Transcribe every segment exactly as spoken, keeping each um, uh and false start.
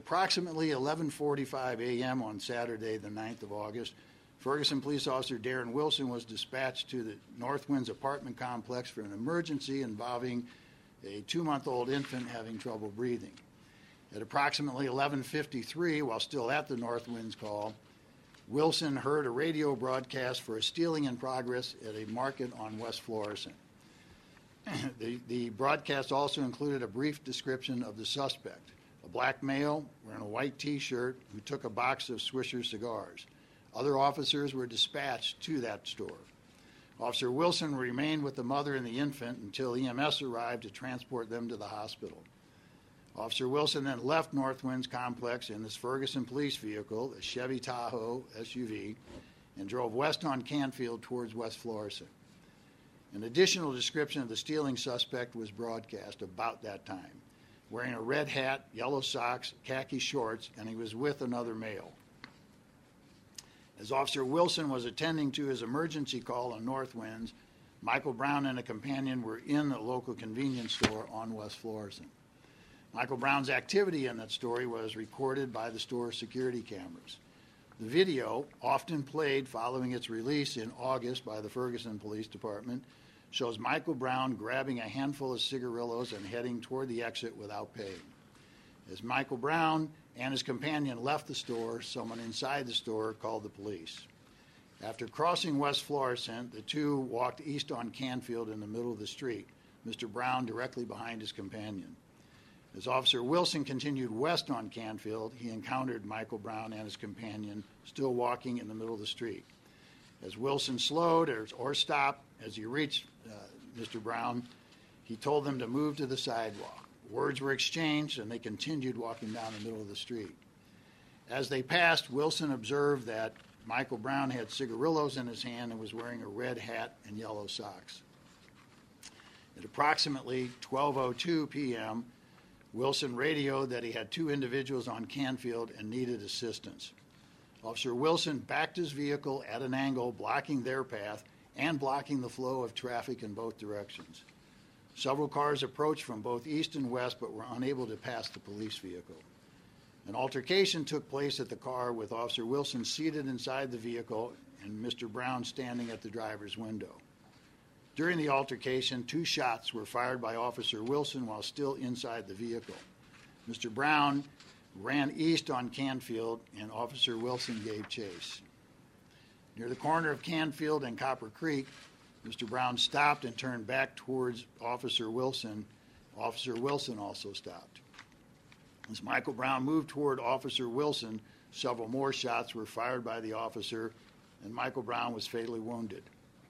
approximately eleven forty-five a.m. on Saturday, the ninth of August, Ferguson Police Officer Darren Wilson was dispatched to the Northwinds apartment complex for an emergency involving a two-month-old infant having trouble breathing. At approximately eleven fifty-three, while still at the Northwinds call, Wilson heard a radio broadcast for a stealing in progress at a market on West Florissant. the, the broadcast also included a brief description of the suspect, a black male wearing a white T-shirt who took a box of Swisher cigars. Other officers were dispatched to that store. Officer Wilson remained with the mother and the infant until E M S arrived to transport them to the hospital. Officer Wilson then left Northwinds complex in this Ferguson police vehicle, a Chevy Tahoe S U V, and drove west on Canfield towards West Florissant. An additional description of the stealing suspect was broadcast about that time, wearing a red hat, yellow socks, khaki shorts, and he was with another male. As Officer Wilson was attending to his emergency call on Northwinds, Michael Brown and a companion were in the local convenience store on West Florissant. Michael Brown's activity in that store was recorded by the store's security cameras. The video, often played following its release in August by the Ferguson Police Department, shows Michael Brown grabbing a handful of cigarillos and heading toward the exit without paying. As Michael Brown and his companion left the store, someone inside the store called the police. After crossing West Florissant, the two walked east on Canfield in the middle of the street, Mister Brown directly behind his companion. As Officer Wilson continued west on Canfield, he encountered Michael Brown and his companion still walking in the middle of the street. As Wilson slowed or, or stopped as he reached uh, Mister Brown, he told them to move to the sidewalk. Words were exchanged, and they continued walking down the middle of the street. As they passed, Wilson observed that Michael Brown had cigarillos in his hand and was wearing a red hat and yellow socks. At approximately twelve oh two p.m., Wilson radioed that he had two individuals on Canfield and needed assistance. Officer Wilson backed his vehicle at an angle, blocking their path and blocking the flow of traffic in both directions. Several cars approached from both east and west but were unable to pass the police vehicle. An altercation took place at the car with Officer Wilson seated inside the vehicle and Mister Brown standing at the driver's window. During the altercation, two shots were fired by Officer Wilson while still inside the vehicle. Mister Brown ran east on Canfield, and Officer Wilson gave chase. Near the corner of Canfield and Copper Creek, Mister Brown stopped and turned back towards Officer Wilson. Officer Wilson also stopped. As Michael Brown moved toward Officer Wilson, several more shots were fired by the officer, and Michael Brown was fatally wounded.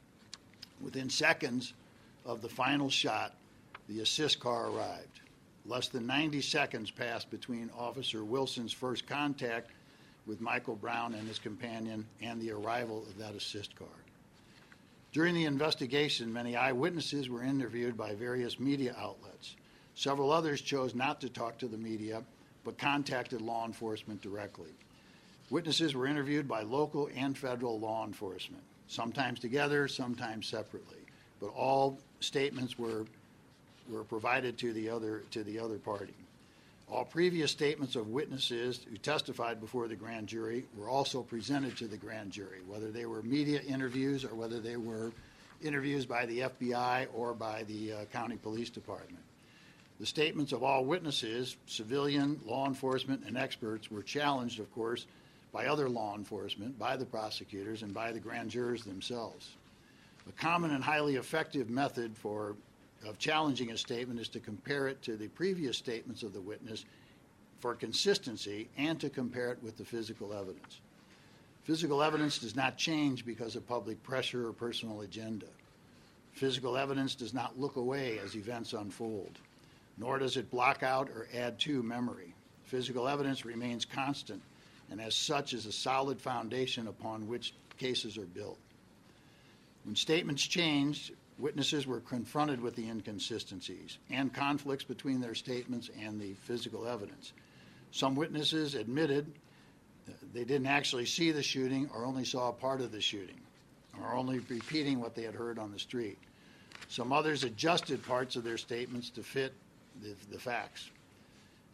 Within seconds of the final shot, the assist car arrived. Less than ninety seconds passed between Officer Wilson's first contact with Michael Brown and his companion and the arrival of that assist car. During the investigation, many eyewitnesses were interviewed by various media outlets. Several others chose not to talk to the media, but contacted law enforcement directly. Witnesses were interviewed by local and federal law enforcement, sometimes together, sometimes separately, but all statements were were provided to the other to the other party. All previous statements of witnesses who testified before the grand jury were also presented to the grand jury, whether they were media interviews or whether they were interviews by the F B I or by the uh, county police department. The statements of all witnesses, civilian, law enforcement, and experts, were challenged, of course, by other law enforcement, by the prosecutors, and by the grand jurors themselves. A common and highly effective method for of challenging a statement is to compare it to the previous statements of the witness for consistency and to compare it with the physical evidence. Physical evidence does not change because of public pressure or personal agenda. Physical evidence does not look away as events unfold, nor does it block out or add to memory. Physical evidence remains constant and as such is a solid foundation upon which cases are built. When statements changed, witnesses were confronted with the inconsistencies and conflicts between their statements and the physical evidence. Some witnesses admitted they didn't actually see the shooting or only saw a part of the shooting or only repeating what they had heard on the street. Some others adjusted parts of their statements to fit the, the facts.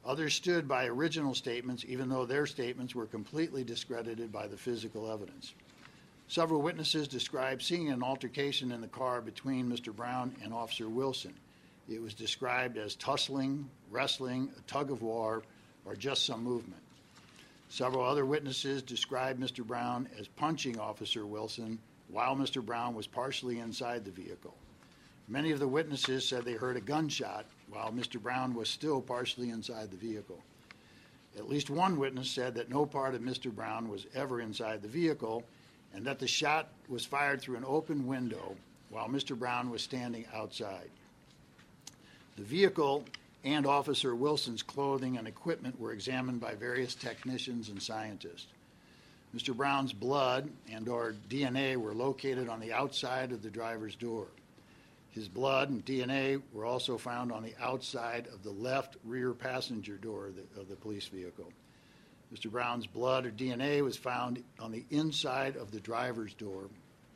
Others stood by original statements, even though their statements were completely discredited by the physical evidence. Several witnesses described seeing an altercation in the car between Mister Brown and Officer Wilson. It was described as tussling, wrestling, a tug of war, or just some movement. Several other witnesses described Mister Brown as punching Officer Wilson while Mister Brown was partially inside the vehicle. Many of the witnesses said they heard a gunshot while Mister Brown was still partially inside the vehicle. At least one witness said that no part of Mister Brown was ever inside the vehicle and that the shot was fired through an open window while Mister Brown was standing outside. The vehicle and Officer Wilson's clothing and equipment were examined by various technicians and scientists. Mister Brown's blood and or D N A were located on the outside of the driver's door. His blood and D N A were also found on the outside of the left rear passenger door of the, of the police vehicle. Mister Brown's blood or D N A was found on the inside of the driver's door,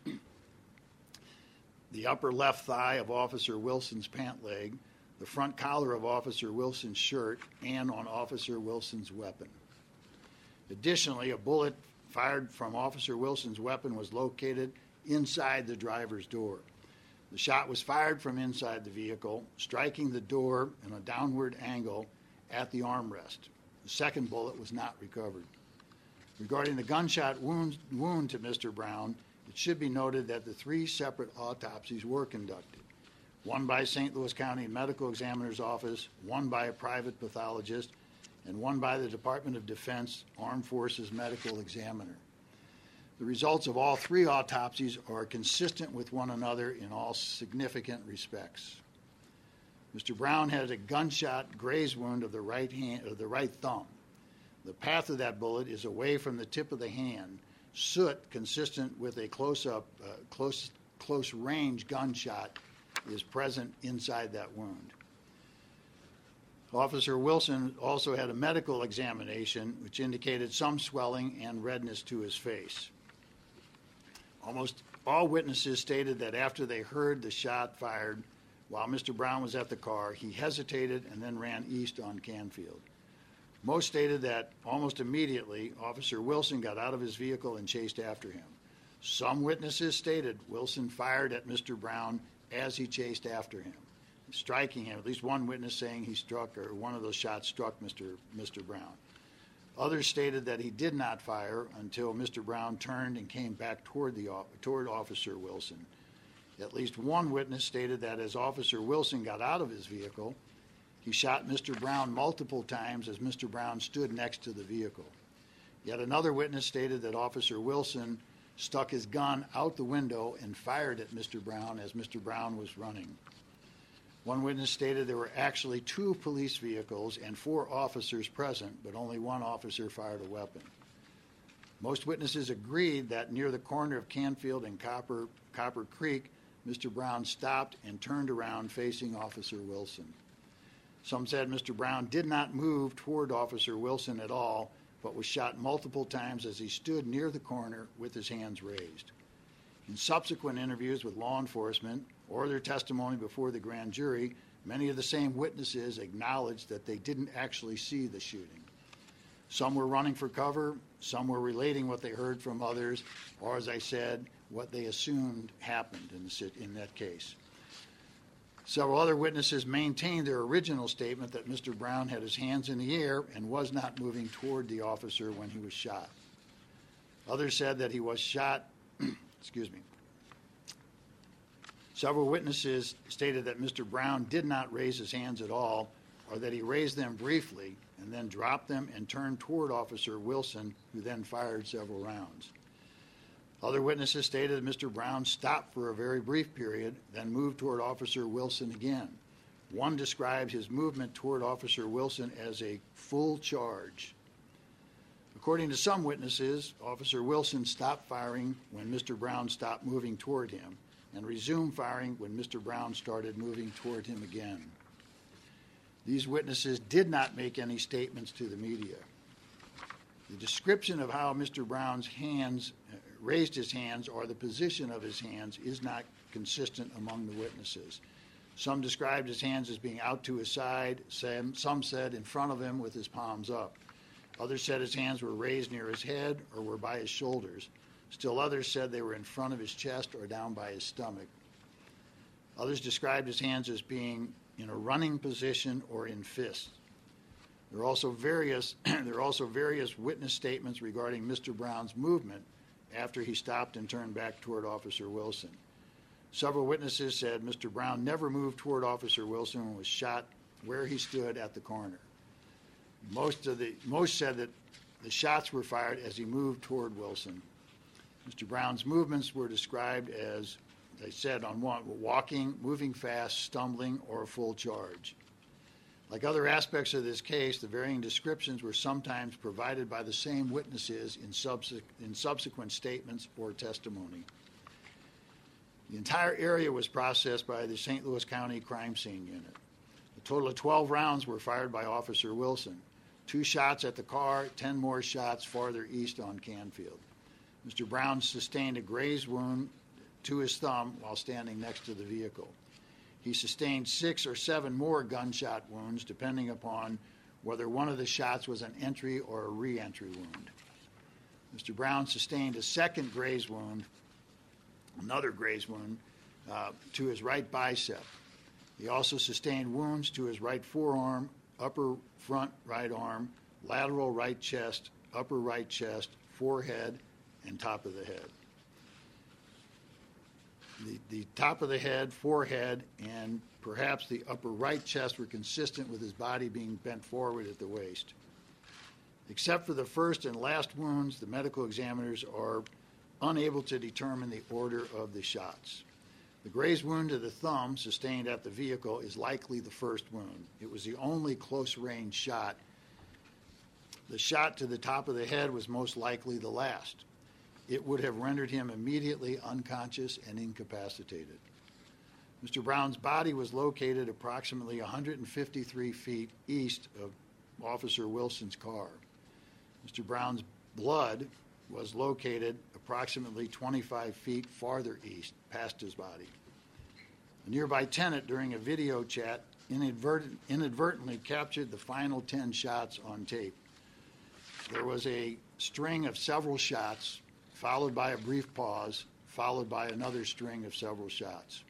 the upper left thigh of Officer Wilson's pant leg, the front collar of Officer Wilson's shirt, and on Officer Wilson's weapon. Additionally, a bullet fired from Officer Wilson's weapon was located inside the driver's door. The shot was fired from inside the vehicle, striking the door in a downward angle at the armrest. The second bullet was not recovered. Regarding the gunshot wound, wound to Mister Brown, it should be noted that the three separate autopsies were conducted. One by Saint Louis County Medical Examiner's Office, one by a private pathologist, and one by the Department of Defense Armed Forces Medical Examiner. The results of all three autopsies are consistent with one another in all significant respects. Mister Brown had a gunshot graze wound of the right hand, of the right thumb. The path of that bullet is away from the tip of the hand. Soot, consistent with a close-up, uh, close, close-range gunshot, is present inside that wound. Officer Wilson also had a medical examination which indicated some swelling and redness to his face. Almost all witnesses stated that after they heard the shot fired while Mister Brown was at the car, he hesitated and then ran east on Canfield. Most stated that almost immediately, Officer Wilson got out of his vehicle and chased after him. Some witnesses stated Wilson fired at Mister Brown as he chased after him, striking him. At least one witness saying he struck, or one of those shots struck Mister Mister Brown. Others stated that he did not fire until Mister Brown turned and came back toward the toward Officer Wilson. At least one witness stated that as Officer Wilson got out of his vehicle, he shot Mister Brown multiple times as Mister Brown stood next to the vehicle. Yet another witness stated that Officer Wilson stuck his gun out the window and fired at Mister Brown as Mister Brown was running. One witness stated there were actually two police vehicles and four officers present, but only one officer fired a weapon. Most witnesses agreed that near the corner of Canfield and Copper, Copper Creek, Mister Brown stopped and turned around facing Officer Wilson. Some said Mister Brown did not move toward Officer Wilson at all, but was shot multiple times as he stood near the corner with his hands raised. In subsequent interviews with law enforcement or their testimony before the grand jury, many of the same witnesses acknowledged that they didn't actually see the shooting. Some were running for cover, some were relating what they heard from others, or as I said, what they assumed happened in, the, in that case. Several other witnesses maintained their original statement that Mister Brown had his hands in the air and was not moving toward the officer when he was shot. Others said that he was shot, excuse me. Several witnesses stated that Mister Brown did not raise his hands at all, or that he raised them briefly and then dropped them and turned toward Officer Wilson, who then fired several rounds. Other witnesses stated that Mister Brown stopped for a very brief period, then moved toward Officer Wilson again. One described his movement toward Officer Wilson as a full charge. According to some witnesses, Officer Wilson stopped firing when Mister Brown stopped moving toward him and resumed firing when Mister Brown started moving toward him again. These witnesses did not make any statements to the media. The description of how Mister Brown's hands uh, raised his hands or the position of his hands is not consistent among the witnesses. Some described his hands as being out to his side. Some, some said in front of him with his palms up. Others said his hands were raised near his head or were by his shoulders. Still others said they were in front of his chest or down by his stomach. Others described his hands as being in a running position or in fists. There are also various, there are also various witness statements regarding Mister Brown's movement after he stopped and turned back toward Officer Wilson. Several witnesses said Mister Brown never moved toward Officer Wilson and was shot where he stood at the corner. Most of the most said that the shots were fired as he moved toward Wilson. Mister Brown's movements were described as, they said on one, walking, moving fast, stumbling, or a full charge. Like other aspects of this case, the varying descriptions were sometimes provided by the same witnesses in, subse- in subsequent statements or testimony. The entire area was processed by the Saint Louis County Crime Scene Unit. A total of twelve rounds were fired by Officer Wilson. Two shots at the car, ten more shots farther east on Canfield. Mister Brown sustained a graze wound to his thumb while standing next to the vehicle. He sustained six or seven more gunshot wounds, depending upon whether one of the shots was an entry or a re-entry wound. Mister Brown sustained a second graze wound, another graze wound, uh, to his right bicep. He also sustained wounds to his right forearm, upper front right arm, lateral right chest, upper right chest, forehead, and top of the head. The, the top of the head, forehead, and perhaps the upper right chest were consistent with his body being bent forward at the waist. Except for the first and last wounds, the medical examiners are unable to determine the order of the shots. The graze wound to the thumb sustained at the vehicle is likely the first wound. It was the only close-range shot. The shot to the top of the head was most likely the last. It would have rendered him immediately unconscious and incapacitated. Mister Brown's body was located approximately one hundred fifty-three feet east of Officer Wilson's car. Mister Brown's blood was located approximately twenty-five feet farther east, past his body. A nearby tenant, during a video chat, inadvertent, inadvertently captured the final ten shots on tape. There was a string of several shots, followed by a brief pause, followed by another string of several shots.